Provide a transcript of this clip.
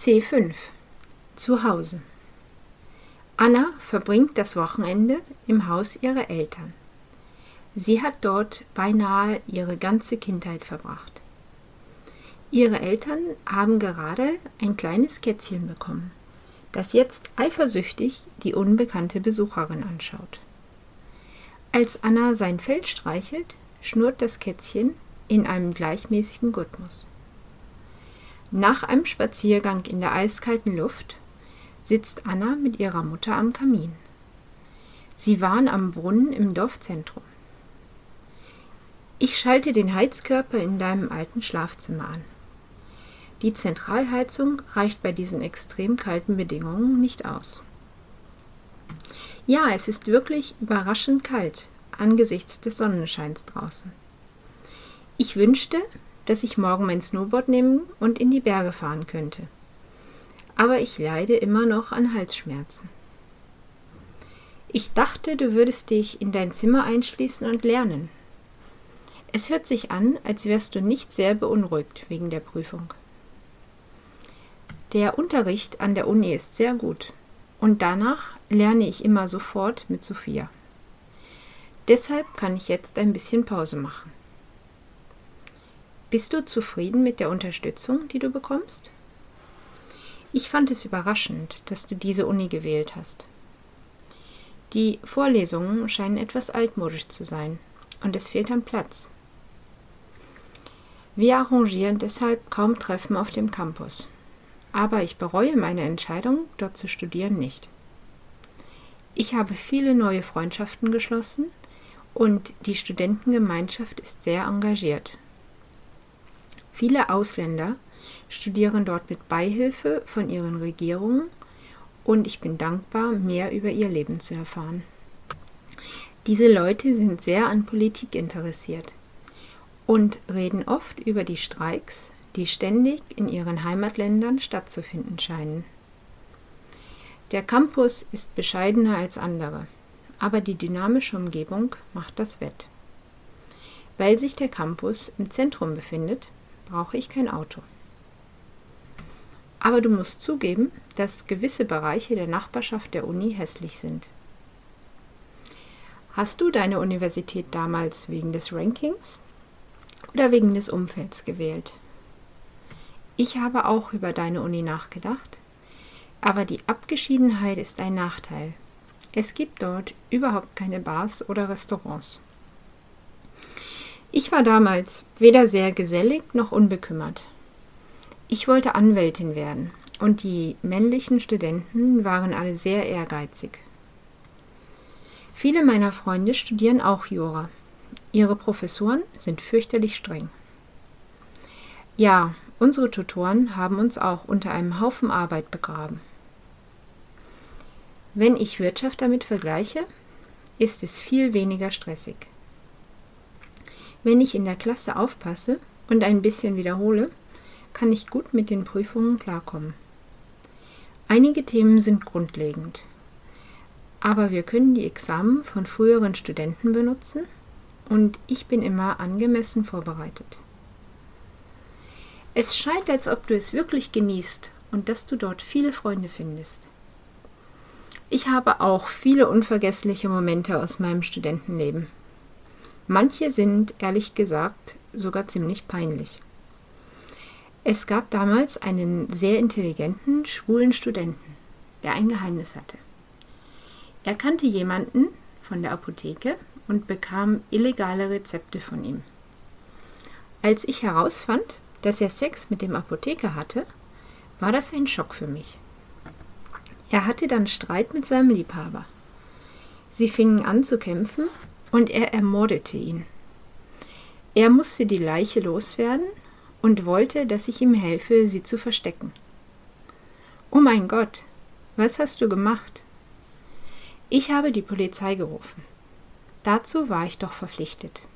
C5 zu Hause. Anna verbringt das Wochenende im Haus ihrer Eltern. Sie hat dort beinahe ihre ganze Kindheit verbracht. Ihre Eltern haben gerade ein kleines Kätzchen bekommen, das jetzt eifersüchtig die unbekannte Besucherin anschaut. Als Anna sein Fell streichelt, schnurrt das Kätzchen in einem gleichmäßigen Rhythmus. Nach einem Spaziergang in der eiskalten Luft sitzt Anna mit ihrer Mutter am Kamin. Sie waren am Brunnen im Dorfzentrum. Ich schalte den Heizkörper in deinem alten Schlafzimmer an. Die Zentralheizung reicht bei diesen extrem kalten Bedingungen nicht aus. Ja, es ist wirklich überraschend kalt angesichts des Sonnenscheins draußen. Ich wünschte, dass ich morgen mein Snowboard nehmen und in die Berge fahren könnte. Aber ich leide immer noch an Halsschmerzen. Ich dachte, du würdest dich in dein Zimmer einschließen und lernen. Es hört sich an, als wärst du nicht sehr beunruhigt wegen der Prüfung. Der Unterricht an der Uni ist sehr gut und danach lerne ich immer sofort mit Sophia. Deshalb kann ich jetzt ein bisschen Pause machen. Bist du zufrieden mit der Unterstützung, die du bekommst? Ich fand es überraschend, dass du diese Uni gewählt hast. Die Vorlesungen scheinen etwas altmodisch zu sein und es fehlt an Platz. Wir arrangieren deshalb kaum Treffen auf dem Campus. Aber ich bereue meine Entscheidung, dort zu studieren, nicht. Ich habe viele neue Freundschaften geschlossen und die Studentengemeinschaft ist sehr engagiert. Viele Ausländer studieren dort mit Beihilfe von ihren Regierungen und ich bin dankbar, mehr über ihr Leben zu erfahren. Diese Leute sind sehr an Politik interessiert und reden oft über die Streiks, die ständig in ihren Heimatländern stattzufinden scheinen. Der Campus ist bescheidener als andere, aber die dynamische Umgebung macht das wett. Weil sich der Campus im Zentrum befindet, brauche ich kein Auto. Aber du musst zugeben, dass gewisse Bereiche der Nachbarschaft der Uni hässlich sind. Hast du deine Universität damals wegen des Rankings oder wegen des Umfelds gewählt? Ich habe auch über deine Uni nachgedacht, aber die Abgeschiedenheit ist ein Nachteil. Es gibt dort überhaupt keine Bars oder Restaurants. Ich war damals weder sehr gesellig noch unbekümmert. Ich wollte Anwältin werden und die männlichen Studenten waren alle sehr ehrgeizig. Viele meiner Freunde studieren auch Jura. Ihre Professoren sind fürchterlich streng. Ja, unsere Tutoren haben uns auch unter einem Haufen Arbeit begraben. Wenn ich Wirtschaft damit vergleiche, ist es viel weniger stressig. Wenn ich in der Klasse aufpasse und ein bisschen wiederhole, kann ich gut mit den Prüfungen klarkommen. Einige Themen sind grundlegend, aber wir können die Examen von früheren Studenten benutzen und ich bin immer angemessen vorbereitet. Es scheint, als ob du es wirklich genießt und dass du dort viele Freunde findest. Ich habe auch viele unvergessliche Momente aus meinem Studentenleben. Manche sind, ehrlich gesagt, sogar ziemlich peinlich. Es gab damals einen sehr intelligenten, schwulen Studenten, der ein Geheimnis hatte. Er kannte jemanden von der Apotheke und bekam illegale Rezepte von ihm. Als ich herausfand, dass er Sex mit dem Apotheker hatte, war das ein Schock für mich. Er hatte dann Streit mit seinem Liebhaber. Sie fingen an zu kämpfen und er ermordete ihn. Er musste die Leiche loswerden und wollte, dass ich ihm helfe, sie zu verstecken. Oh mein Gott, was hast du gemacht? Ich habe die Polizei gerufen. Dazu war ich doch verpflichtet.